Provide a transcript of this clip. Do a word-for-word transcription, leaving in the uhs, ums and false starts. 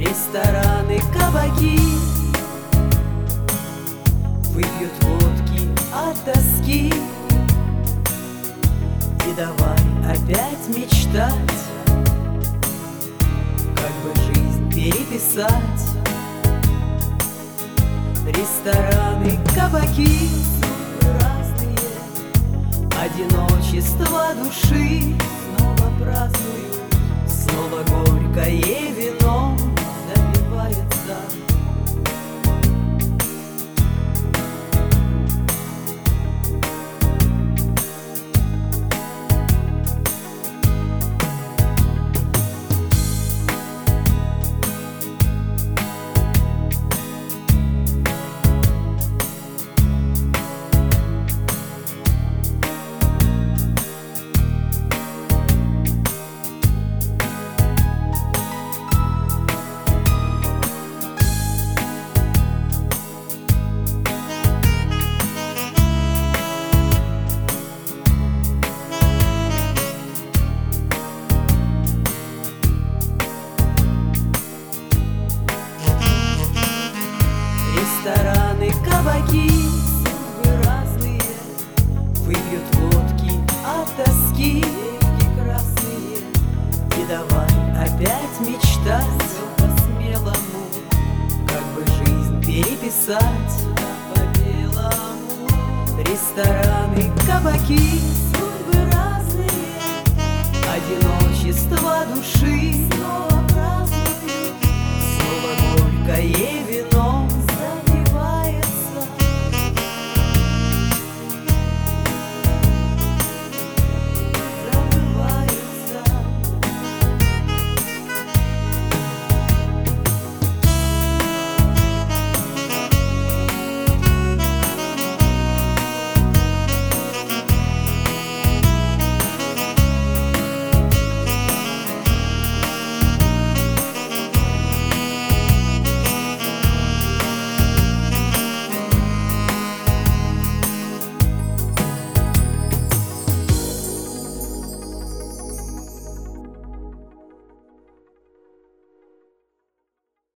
Рестораны, кабаки выпьют водки от тоски. И давай опять мечтать, как бы жизнь переписать. Рестораны, кабаки, судьбы разные, одиночество души снова празднуют, снова горькое вино запивается. Рестораны, кабаки, судьбы разные, выпьют водки от тоски, реки красные. И давай опять мечтать по-смелому, как бы жизнь переписать по-белому. Рестораны, кабаки, судьбы разные, одиночество души